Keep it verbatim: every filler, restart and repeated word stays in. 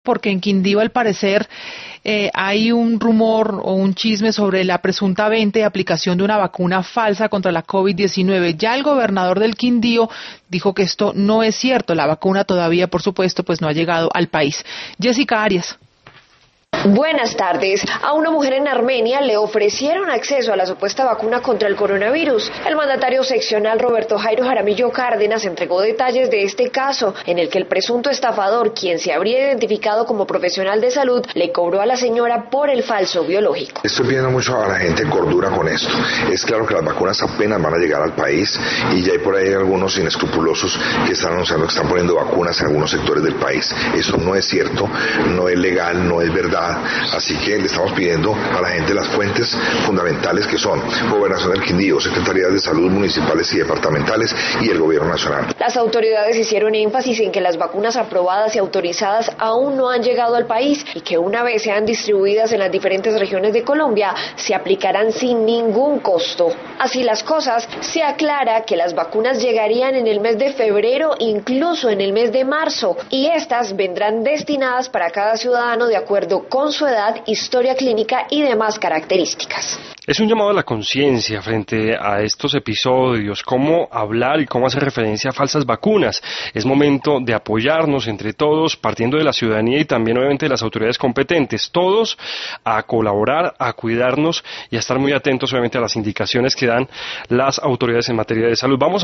porque en Quindío al parecer eh, hay un rumor o un chisme sobre la presunta venta y aplicación de una vacuna falsa contra la COVID diecinueve. Ya el gobernador del Quindío dijo que esto no es cierto. La vacuna todavía, por supuesto, pues no ha llegado al país. Jessica Arias. Buenas tardes. A una mujer en Armenia le ofrecieron acceso a la supuesta vacuna contra el coronavirus. El mandatario seccional Roberto Jairo Jaramillo Cárdenas entregó detalles de este caso, en el que el presunto estafador, quien se habría identificado como profesional de salud, le cobró a la señora por el falso biológico. Estoy pidiendo mucho a la gente cordura con esto. Es claro que las vacunas apenas van a llegar al país y ya hay por ahí algunos inescrupulosos que están anunciando que están poniendo vacunas en algunos sectores del país. Eso no es cierto, no es legal, no es verdad. Así que le estamos pidiendo a la gente las fuentes fundamentales que son Gobernación del Quindío, Secretarías de Salud municipales y departamentales y el Gobierno Nacional. Las autoridades hicieron énfasis en que las vacunas aprobadas y autorizadas aún no han llegado al país y que una vez sean distribuidas en las diferentes regiones de Colombia, se aplicarán sin ningún costo. Así las cosas, se aclara que las vacunas llegarían en el mes de febrero, incluso en el mes de marzo, y estas vendrán destinadas para cada ciudadano de acuerdo con su edad, historia clínica y demás características. Es un llamado a la conciencia frente a estos episodios, cómo hablar y cómo hacer referencia a falsas vacunas. Es momento de apoyarnos entre todos, partiendo de la ciudadanía y también obviamente de las autoridades competentes, todos a colaborar, a cuidarnos y a estar muy atentos obviamente a las indicaciones que dan las autoridades en materia de salud. Vamos